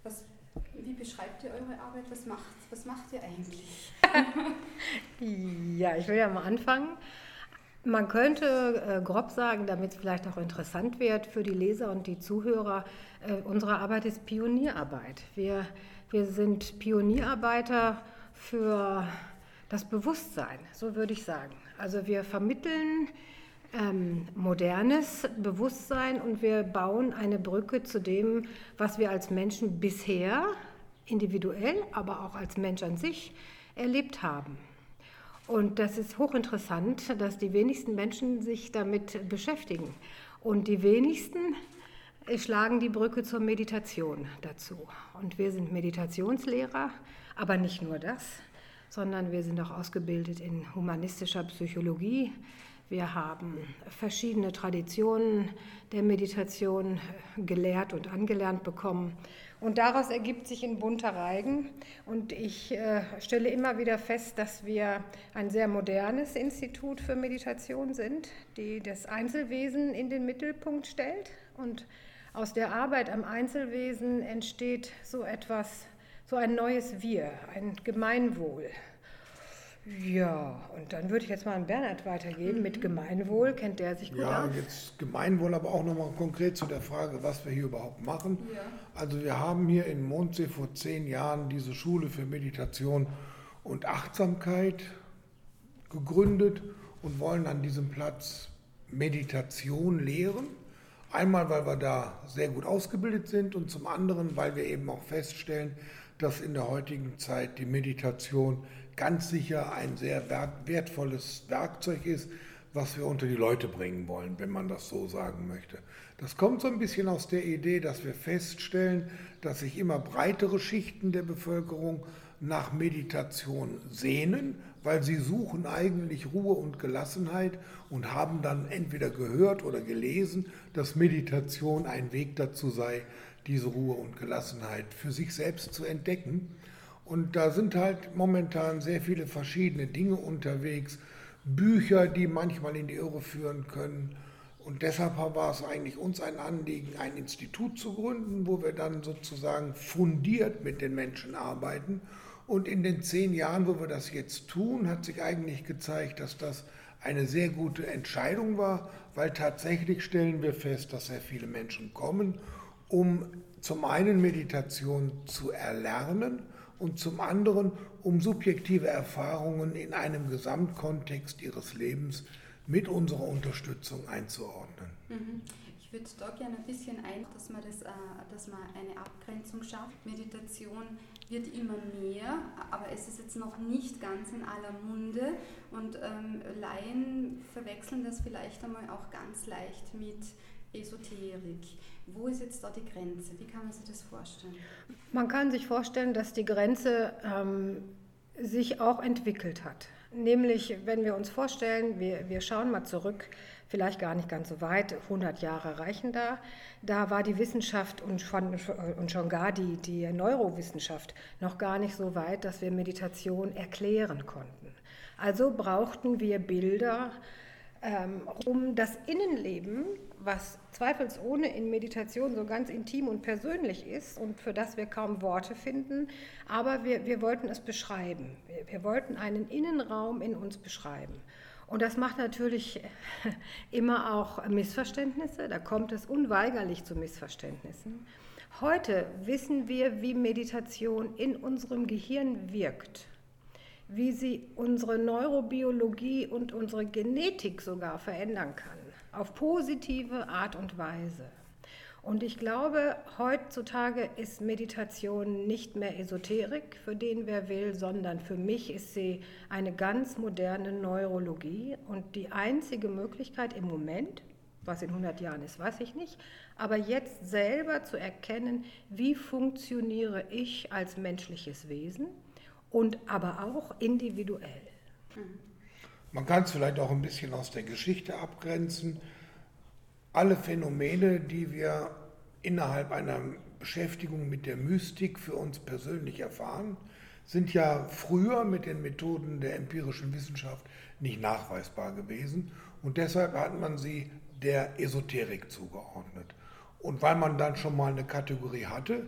Wie beschreibt ihr eure Arbeit? Was macht ihr eigentlich? Ja, ich will ja mal anfangen. Man könnte grob sagen, damit es vielleicht auch interessant wird für die Leser und die Zuhörer, unsere Arbeit ist Pionierarbeit. Wir sind Pionierarbeiter für das Bewusstsein, so würde ich sagen. Also wir vermitteln modernes Bewusstsein und wir bauen eine Brücke zu dem, was wir als Menschen bisher individuell, aber auch als Mensch an sich erlebt haben. Und das ist hochinteressant, dass die wenigsten Menschen sich damit beschäftigen. Und die wenigsten schlagen die Brücke zur Meditation dazu. Und wir sind Meditationslehrer, aber nicht nur das, sondern wir sind auch ausgebildet in humanistischer Psychologie. Wir haben verschiedene Traditionen der Meditation gelehrt und angelernt bekommen. Und daraus ergibt sich ein bunter Reigen. Und ich stelle immer wieder fest, dass wir ein sehr modernes Institut für Meditation sind, die das Einzelwesen in den Mittelpunkt stellt. Und aus der Arbeit am Einzelwesen entsteht so ein neues Wir, ein Gemeinwohl. Ja, und dann würde ich jetzt mal an Bernhard weitergeben mit Gemeinwohl. Kennt der sich gut aus? Ja, jetzt Gemeinwohl, aber auch nochmal konkret zu der Frage, was wir hier überhaupt machen. Ja. Also wir haben hier in Mondsee vor 10 Jahren diese Schule für Meditation und Achtsamkeit gegründet und wollen an diesem Platz Meditation lehren. Einmal, weil wir da sehr gut ausgebildet sind und zum anderen, weil wir eben auch feststellen, dass in der heutigen Zeit die Meditation ganz sicher ein sehr wertvolles Werkzeug ist, was wir unter die Leute bringen wollen, wenn man das so sagen möchte. Das kommt so ein bisschen aus der Idee, dass wir feststellen, dass sich immer breitere Schichten der Bevölkerung nach Meditation sehnen, weil sie suchen eigentlich Ruhe und Gelassenheit und haben dann entweder gehört oder gelesen, dass Meditation ein Weg dazu sei, diese Ruhe und Gelassenheit für sich selbst zu entdecken. Und da sind halt momentan sehr viele verschiedene Dinge unterwegs, Bücher, die manchmal in die Irre führen können. Und deshalb war es eigentlich uns ein Anliegen, ein Institut zu gründen, wo wir dann sozusagen fundiert mit den Menschen arbeiten. Und in den 10 Jahren, wo wir das jetzt tun, hat sich eigentlich gezeigt, dass das eine sehr gute Entscheidung war, weil tatsächlich stellen wir fest, dass sehr viele Menschen kommen, um zum einen Meditation zu erlernen und zum anderen, um subjektive Erfahrungen in einem Gesamtkontext ihres Lebens mit unserer Unterstützung einzuordnen. Ich würde da gerne ein bisschen dass man eine Abgrenzung schafft. Meditation wird immer mehr, aber es ist jetzt noch nicht ganz in aller Munde und Laien verwechseln das vielleicht einmal auch ganz leicht mit Esoterik. Wo ist jetzt da die Grenze? Wie kann man sich das vorstellen? Man kann sich vorstellen, dass die Grenze sich auch entwickelt hat. Nämlich, wenn wir uns vorstellen, wir schauen mal zurück, vielleicht gar nicht ganz so weit, 100 Jahre reichen da. Da war die Wissenschaft und schon gar die Neurowissenschaft noch gar nicht so weit, dass wir Meditation erklären konnten. Also brauchten wir Bilder, um das Innenleben, was zweifelsohne in Meditation so ganz intim und persönlich ist und für das wir kaum Worte finden, aber wir wollten es beschreiben. Wir wollten einen Innenraum in uns beschreiben. Und das macht natürlich immer auch Missverständnisse, da kommt es unweigerlich zu Missverständnissen. Heute wissen wir, wie Meditation in unserem Gehirn wirkt, wie sie unsere Neurobiologie und unsere Genetik sogar verändern kann, auf positive Art und Weise. Und ich glaube, heutzutage ist Meditation nicht mehr Esoterik, für den wer will, sondern für mich ist sie eine ganz moderne Neurologie und die einzige Möglichkeit im Moment, was in 100 Jahren ist, weiß ich nicht, aber jetzt selber zu erkennen, wie funktioniere ich als menschliches Wesen und aber auch individuell. Man kann es vielleicht auch ein bisschen aus der Geschichte abgrenzen. Alle Phänomene, die wir innerhalb einer Beschäftigung mit der Mystik für uns persönlich erfahren, sind ja früher mit den Methoden der empirischen Wissenschaft nicht nachweisbar gewesen und deshalb hat man sie der Esoterik zugeordnet. Und weil man dann schon mal eine Kategorie hatte,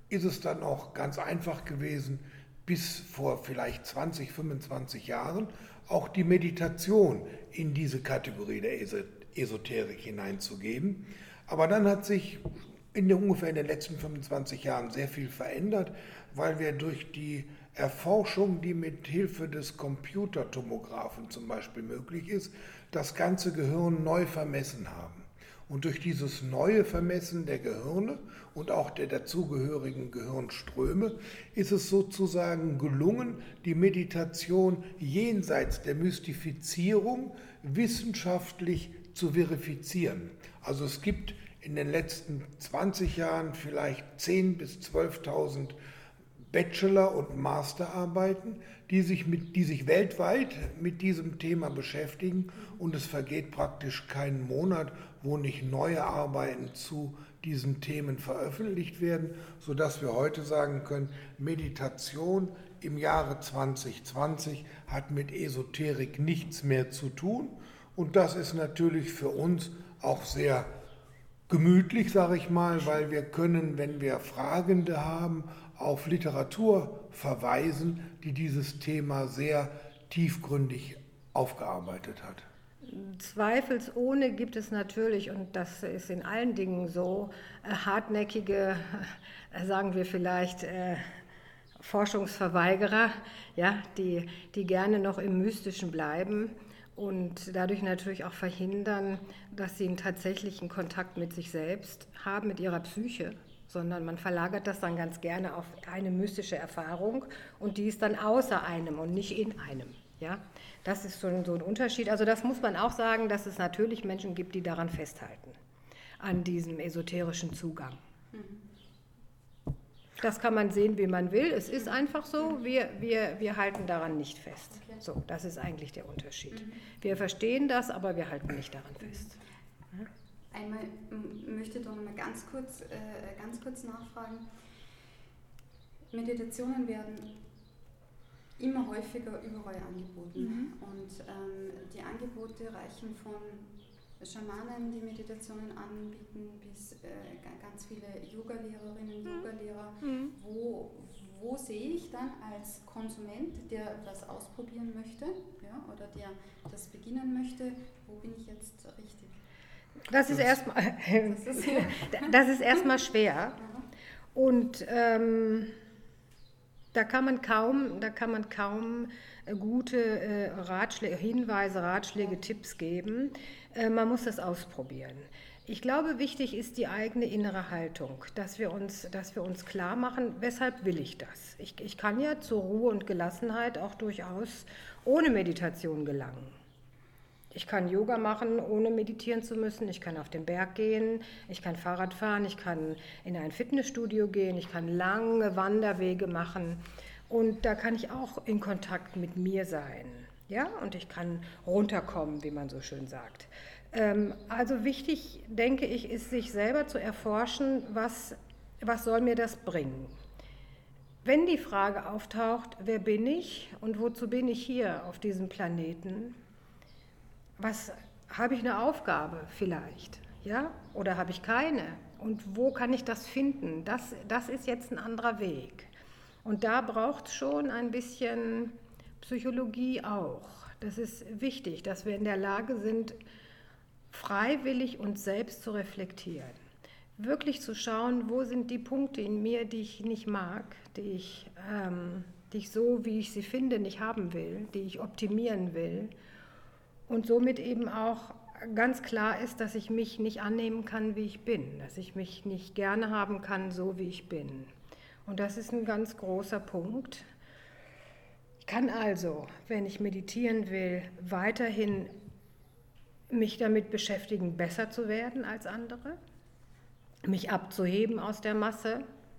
ist es dann auch ganz einfach gewesen, bis vor vielleicht 20, 25 Jahren auch die Meditation in diese Kategorie der Esoterik hineinzugeben. Aber dann hat sich ungefähr in den letzten 25 Jahren sehr viel verändert, weil wir durch die Erforschung, die mit Hilfe des Computertomographen zum Beispiel möglich ist, das ganze Gehirn neu vermessen haben. Und durch dieses neue Vermessen der Gehirne und auch der dazugehörigen Gehirnströme ist es sozusagen gelungen, die Meditation jenseits der Mystifizierung wissenschaftlich zu verifizieren. Also es gibt in den letzten 20 Jahren vielleicht 10.000 bis 12.000 Bachelor- und Masterarbeiten, die sich weltweit mit diesem Thema beschäftigen, und es vergeht praktisch keinen Monat, wo nicht neue Arbeiten zu diesen Themen veröffentlicht werden, sodass wir heute sagen können, Meditation im Jahre 2020 hat mit Esoterik nichts mehr zu tun, und das ist natürlich für uns auch sehr gemütlich, sage ich mal, weil wir können, wenn wir Fragende haben, auf Literatur verweisen, die dieses Thema sehr tiefgründig aufgearbeitet hat. Zweifelsohne gibt es natürlich, und das ist in allen Dingen so, hartnäckige, sagen wir vielleicht, Forschungsverweigerer, ja, die gerne noch im Mystischen bleiben und dadurch natürlich auch verhindern, dass sie einen tatsächlichen Kontakt mit sich selbst haben, mit ihrer Psyche, sondern man verlagert das dann ganz gerne auf eine mystische Erfahrung, und die ist dann außer einem und nicht in einem. Ja? Das ist so ein Unterschied. Also das muss man auch sagen, dass es natürlich Menschen gibt, die daran festhalten, an diesem esoterischen Zugang. Das kann man sehen, wie man will. Es ist einfach so, wir halten daran nicht fest. Okay. So, das ist eigentlich der Unterschied. Wir verstehen das, aber wir halten nicht daran fest. Einmal möchte ich da noch mal ganz kurz nachfragen. Meditationen werden immer häufiger überall angeboten. Und die Angebote reichen von Schamanen, die Meditationen anbieten, bis ganz viele Yoga-Lehrerinnen, Yoga-Lehrer. Wo sehe ich dann als Konsument, der das ausprobieren möchte, ja, oder der das beginnen möchte, wo bin ich jetzt richtig? Das ist erstmal schwer. Und da kann man kaum gute Ratschläge, Tipps geben. Man muss das ausprobieren. Ich glaube, wichtig ist die eigene innere Haltung, dass wir uns klar machen, weshalb will ich das? Ich kann ja zur Ruhe und Gelassenheit auch durchaus ohne Meditation gelangen. Ich kann Yoga machen, ohne meditieren zu müssen. Ich kann auf den Berg gehen, ich kann Fahrrad fahren, ich kann in ein Fitnessstudio gehen, ich kann lange Wanderwege machen. Und da kann ich auch in Kontakt mit mir sein. Ja? Und ich kann runterkommen, wie man so schön sagt. Also wichtig, denke ich, ist, sich selber zu erforschen, was soll mir das bringen? Wenn die Frage auftaucht, wer bin ich und wozu bin ich hier auf diesem Planeten? Habe ich eine Aufgabe vielleicht, ja? Oder habe ich keine? Und wo kann ich das finden? Das ist jetzt ein anderer Weg. Und da braucht es schon ein bisschen Psychologie auch. Das ist wichtig, dass wir in der Lage sind, freiwillig uns selbst zu reflektieren. Wirklich zu schauen, wo sind die Punkte in mir, die ich nicht mag, die ich so, wie ich sie finde, nicht haben will, die ich optimieren will. Und somit eben auch ganz klar ist, dass ich mich nicht annehmen kann, wie ich bin, dass ich mich nicht gerne haben kann, so wie ich bin. Und das ist ein ganz großer Punkt. Ich kann also, wenn ich meditieren will, weiterhin mich damit beschäftigen, besser zu werden als andere, mich abzuheben aus der Masse,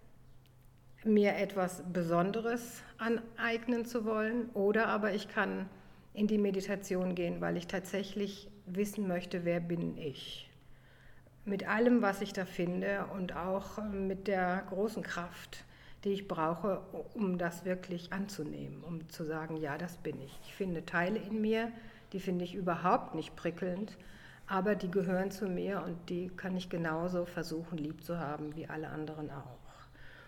mir etwas Besonderes aneignen zu wollen, oder aber ich kann in die Meditation gehen, weil ich tatsächlich wissen möchte, wer bin ich. Mit allem, was ich da finde, und auch mit der großen Kraft, die ich brauche, um das wirklich anzunehmen, um zu sagen, ja, das bin ich. Ich finde Teile in mir, die finde ich überhaupt nicht prickelnd, aber die gehören zu mir und die kann ich genauso versuchen, lieb zu haben wie alle anderen auch.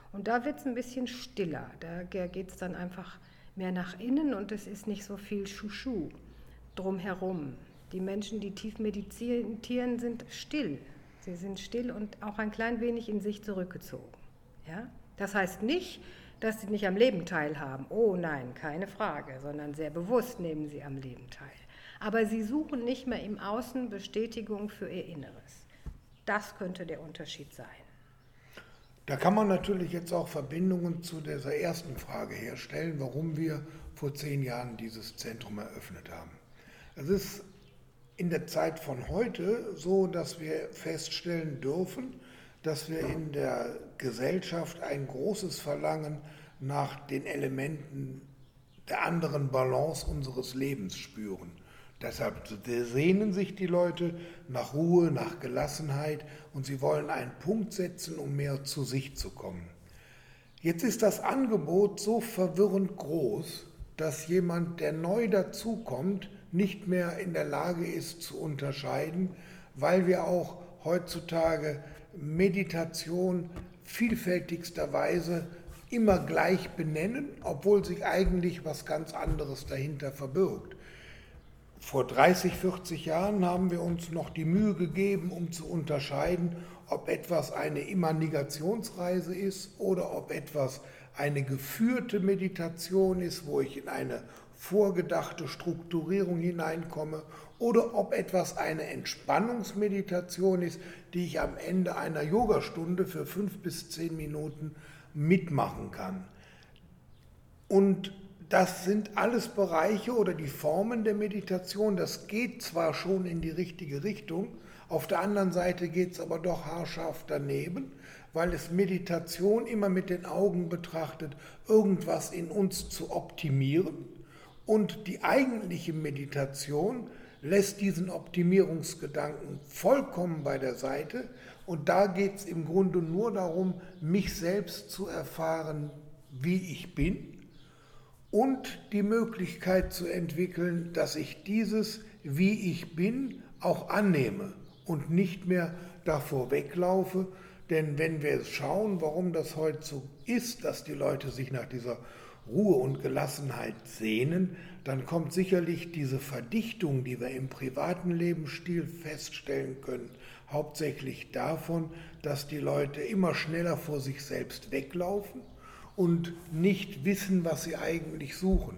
Und da wird es ein bisschen stiller. Da geht es dann einfach mehr nach innen und es ist nicht so viel Schuschu drumherum. Die Menschen, die tief meditieren, sind still. Sie sind still und auch ein klein wenig in sich zurückgezogen. Ja? Das heißt nicht, dass sie nicht am Leben teilhaben. Oh nein, keine Frage, sondern sehr bewusst nehmen sie am Leben teil. Aber sie suchen nicht mehr im Außen Bestätigung für ihr Inneres. Das könnte der Unterschied sein. Da kann man natürlich jetzt auch Verbindungen zu dieser ersten Frage herstellen, warum wir vor 10 Jahren dieses Zentrum eröffnet haben. Es ist in der Zeit von heute so, dass wir feststellen dürfen, dass wir in der Gesellschaft ein großes Verlangen nach den Elementen der anderen Balance unseres Lebens spüren. Deshalb sehnen sich die Leute nach Ruhe, nach Gelassenheit und sie wollen einen Punkt setzen, um mehr zu sich zu kommen. Jetzt ist das Angebot so verwirrend groß, dass jemand, der neu dazukommt, nicht mehr in der Lage ist zu unterscheiden, weil wir auch heutzutage Meditation vielfältigsterweise immer gleich benennen, obwohl sich eigentlich was ganz anderes dahinter verbirgt. Vor 30, 40 Jahren haben wir uns noch die Mühe gegeben, um zu unterscheiden, ob etwas eine Imaginationsreise ist oder ob etwas eine geführte Meditation ist, wo ich in eine vorgedachte Strukturierung hineinkomme, oder ob etwas eine Entspannungsmeditation ist, die ich am Ende einer Yogastunde für 5 bis 10 Minuten mitmachen kann. Und das sind alles Bereiche oder die Formen der Meditation, das geht zwar schon in die richtige Richtung, auf der anderen Seite geht es aber doch haarscharf daneben, weil es Meditation immer mit den Augen betrachtet, irgendwas in uns zu optimieren. Und die eigentliche Meditation lässt diesen Optimierungsgedanken vollkommen bei der Seite. Und da geht es im Grunde nur darum, mich selbst zu erfahren, wie ich bin. Und die Möglichkeit zu entwickeln, dass ich dieses, wie ich bin, auch annehme und nicht mehr davor weglaufe. Denn wenn wir schauen, warum das heute so ist, dass die Leute sich nach dieser Ruhe und Gelassenheit sehnen, dann kommt sicherlich diese Verdichtung, die wir im privaten Lebensstil feststellen können, hauptsächlich davon, dass die Leute immer schneller vor sich selbst weglaufen und nicht wissen, was sie eigentlich suchen.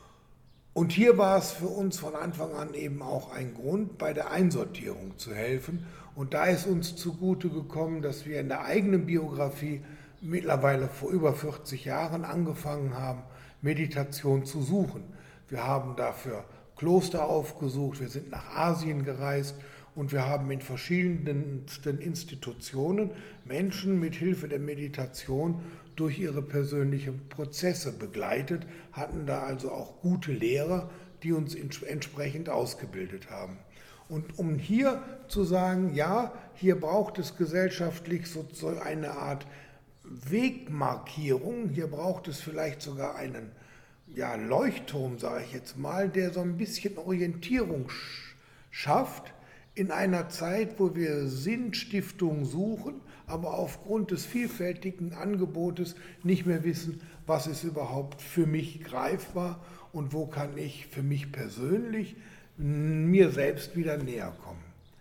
Und hier war es für uns von Anfang an eben auch ein Grund, bei der Einsortierung zu helfen. Und da ist uns zugute gekommen, dass wir in der eigenen Biografie mittlerweile vor über 40 Jahren angefangen haben, Meditation zu suchen. Wir haben dafür Kloster aufgesucht, wir sind nach Asien gereist und wir haben in verschiedensten Institutionen Menschen mit Hilfe der Meditation durch ihre persönlichen Prozesse begleitet, hatten da also auch gute Lehrer, die uns entsprechend ausgebildet haben. Und um hier zu sagen, ja, hier braucht es gesellschaftlich so eine Art Wegmarkierung, hier braucht es vielleicht sogar einen Leuchtturm, sage ich jetzt mal, der so ein bisschen Orientierung schafft in einer Zeit, wo wir Sinnstiftung suchen, aber aufgrund des vielfältigen Angebotes nicht mehr wissen, was ist überhaupt für mich greifbar und wo kann ich für mich persönlich mir selbst wieder näher kommen.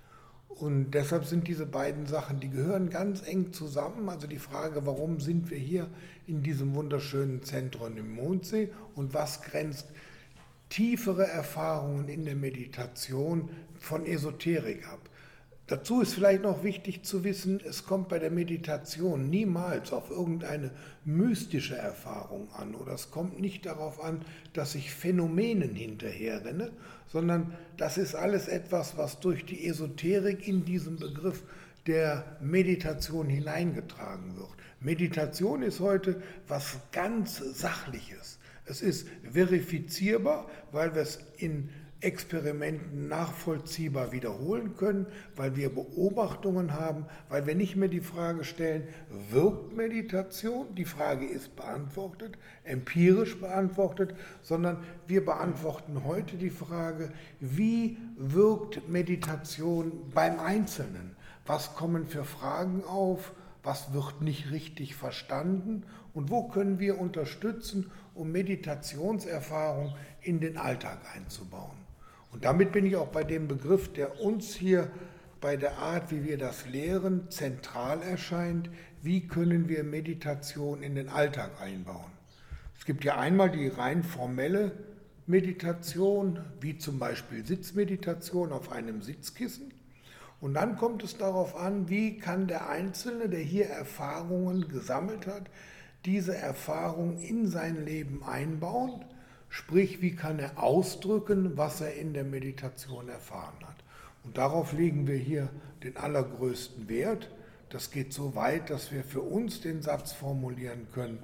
Und deshalb sind diese beiden Sachen, die gehören ganz eng zusammen. Also die Frage, warum sind wir hier in diesem wunderschönen Zentrum im Mondsee und was grenzt tiefere Erfahrungen in der Meditation von Esoterik ab. Dazu ist vielleicht noch wichtig zu wissen, es kommt bei der Meditation niemals auf irgendeine mystische Erfahrung an oder es kommt nicht darauf an, dass ich Phänomenen hinterherrenne, sondern das ist alles etwas, was durch die Esoterik in diesen Begriff der Meditation hineingetragen wird. Meditation ist heute was ganz Sachliches. Es ist verifizierbar, weil wir es in Experimenten nachvollziehbar wiederholen können, weil wir Beobachtungen haben, weil wir nicht mehr die Frage stellen, wirkt Meditation? Die Frage ist beantwortet, empirisch beantwortet, sondern wir beantworten heute die Frage, wie wirkt Meditation beim Einzelnen? Was kommen für Fragen auf? was wird nicht richtig verstanden und wo können wir unterstützen, um Meditationserfahrung in den Alltag einzubauen. Und damit bin ich auch bei dem Begriff, der uns hier bei der Art, wie wir das lehren, zentral erscheint. Wie können wir Meditation in den Alltag einbauen? Es gibt ja einmal die rein formelle Meditation, wie zum Beispiel Sitzmeditation auf einem Sitzkissen. Und dann kommt es darauf an, wie kann der Einzelne, der hier Erfahrungen gesammelt hat, diese Erfahrung in sein Leben einbauen, sprich, wie kann er ausdrücken, was er in der Meditation erfahren hat. Und darauf legen wir hier den allergrößten Wert. Das geht so weit, dass wir für uns den Satz formulieren können: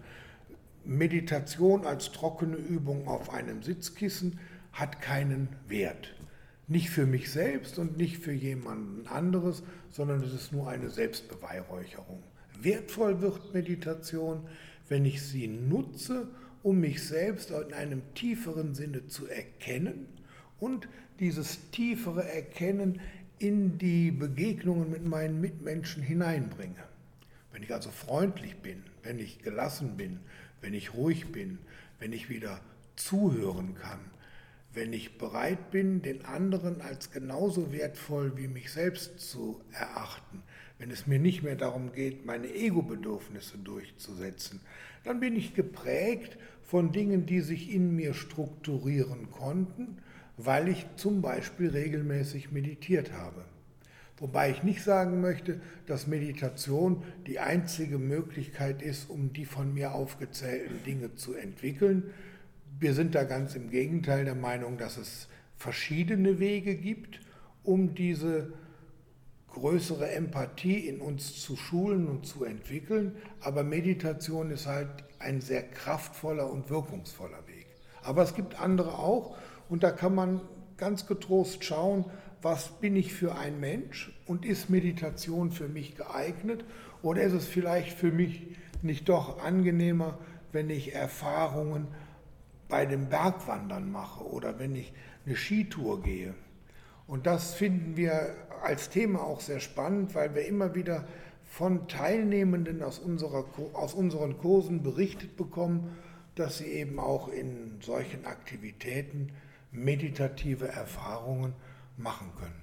Meditation als trockene Übung auf einem Sitzkissen hat keinen Wert. Nicht für mich selbst und nicht für jemanden anderes, sondern es ist nur eine Selbstbeweihräucherung. Wertvoll wird Meditation, wenn ich sie nutze, um mich selbst in einem tieferen Sinne zu erkennen und dieses tiefere Erkennen in die Begegnungen mit meinen Mitmenschen hineinbringe. Wenn ich also freundlich bin, wenn ich gelassen bin, wenn ich ruhig bin, wenn ich wieder zuhören kann, wenn ich bereit bin, den anderen als genauso wertvoll wie mich selbst zu erachten, wenn es mir nicht mehr darum geht, meine Ego-Bedürfnisse durchzusetzen, dann bin ich geprägt von Dingen, die sich in mir strukturieren konnten, weil ich zum Beispiel regelmäßig meditiert habe. Wobei ich nicht sagen möchte, dass Meditation die einzige Möglichkeit ist, um die von mir aufgezählten Dinge zu entwickeln. Wir sind da ganz im Gegenteil der Meinung, dass es verschiedene Wege gibt, um diese größere Empathie in uns zu schulen und zu entwickeln. Aber Meditation ist halt ein sehr kraftvoller und wirkungsvoller Weg. Aber es gibt andere auch und da kann man ganz getrost schauen, was bin ich für ein Mensch und ist Meditation für mich geeignet oder ist es vielleicht für mich nicht doch angenehmer, wenn ich Erfahrungen bei dem Bergwandern mache oder wenn ich eine Skitour gehe. Und das finden wir als Thema auch sehr spannend, weil wir immer wieder von Teilnehmenden aus unseren Kursen berichtet bekommen, dass sie eben auch in solchen Aktivitäten meditative Erfahrungen machen können.